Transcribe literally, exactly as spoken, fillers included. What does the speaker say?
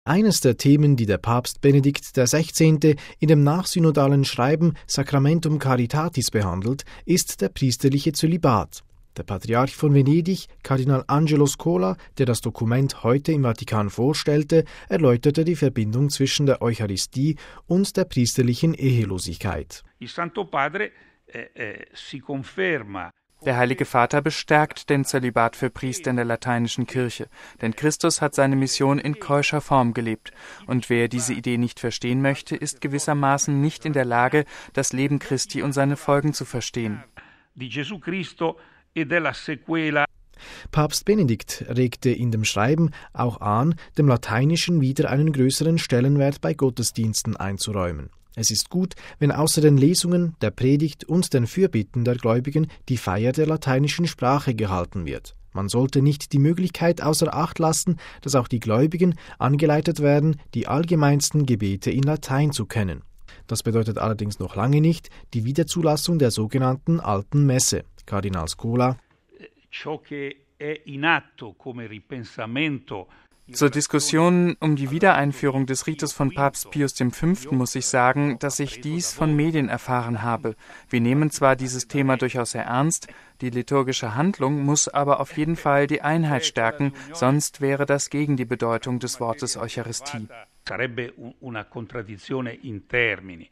Eines der Themen, die der Papst Benedikt der Sechzehnte in dem nachsynodalen Schreiben Sacramentum Caritatis behandelt, ist der priesterliche Zölibat. Der Patriarch von Venedig, Kardinal Angelo Scola, der das Dokument heute im Vatikan vorstellte, erläuterte die Verbindung zwischen der Eucharistie und der priesterlichen Ehelosigkeit. Il Santo Padre eh, eh, si conferma. Der Heilige Vater bestärkt den Zölibat für Priester in der lateinischen Kirche, denn Christus hat seine Mission in keuscher Form gelebt. Und wer diese Idee nicht verstehen möchte, ist gewissermaßen nicht in der Lage, das Leben Christi und seine Folgen zu verstehen. Di Gesù Cristo e della sequela. Papst Benedikt regte in dem Schreiben auch an, dem Lateinischen wieder einen größeren Stellenwert bei Gottesdiensten einzuräumen. Es ist gut, wenn außer den Lesungen, der Predigt und den Fürbitten der Gläubigen die Feier der lateinischen Sprache gehalten wird. Man sollte nicht die Möglichkeit außer Acht lassen, dass auch die Gläubigen angeleitet werden, die allgemeinsten Gebete in Latein zu kennen. Das bedeutet allerdings noch lange nicht die Wiederzulassung der sogenannten Alten Messe. Kardinal Scola: Ciò che è in atto come ripensamento. Zur Diskussion um die Wiedereinführung des Ritus von Papst Pius der Fünfte muss ich sagen, dass ich dies von Medien erfahren habe. Wir nehmen zwar dieses Thema durchaus sehr ernst, die liturgische Handlung muss aber auf jeden Fall die Einheit stärken, sonst wäre das gegen die Bedeutung des Wortes Eucharistie. Sarebbe una contraddizione in termini.